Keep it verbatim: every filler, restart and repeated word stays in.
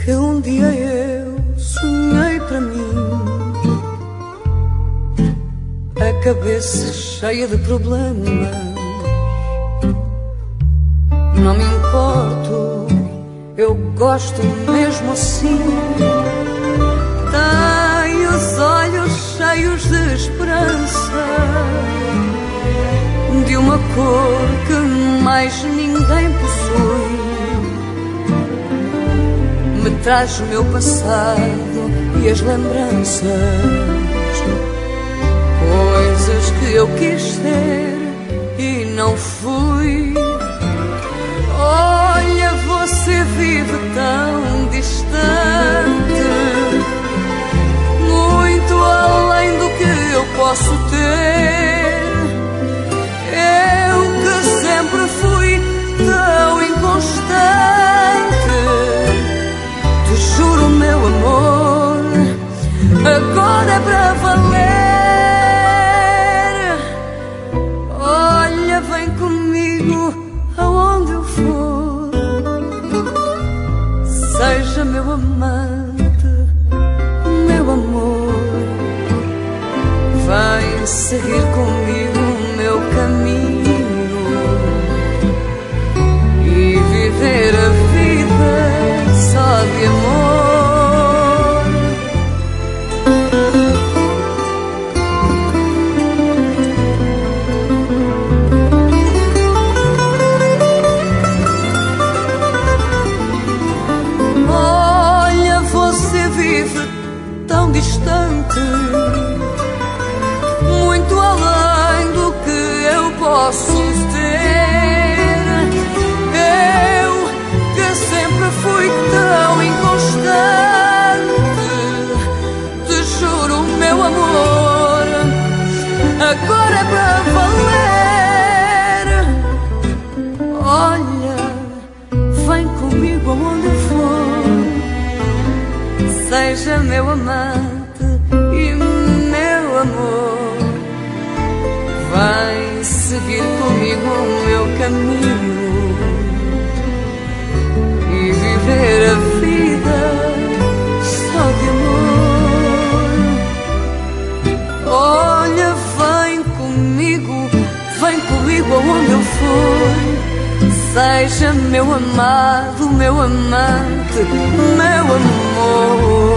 que um dia eu sonhei para mim. A cabeça cheia de problemas, não me importo, eu gosto mesmo assim. Tenho os olhos cheios de esperança, de uma cor que mais ninguém possui. Me traz o meu passado e as lembranças, coisas que eu quis ser e não fui. Olha, você vive tão distante, muito além do que eu posso ter. Eu que sempre fui tão inconstante, te juro, meu amor, agora é para valer. Olha, vem comigo aonde eu for, seja meu amante, meu amor. Vem seguir comigo o meu caminho e viver a vida só de amor. Olha, você vive tão distante, muito além do que eu posso ter. Eu que sempre fui tão inconstante, te juro, meu amor, agora é para valer. Olha, vem comigo aonde eu for, seja meu amante e meu amor. Vai seguir comigo o meu caminho e viver a vida só de amor. Olha, vem comigo, vem comigo aonde eu for, seja meu amado, meu amante, meu amor.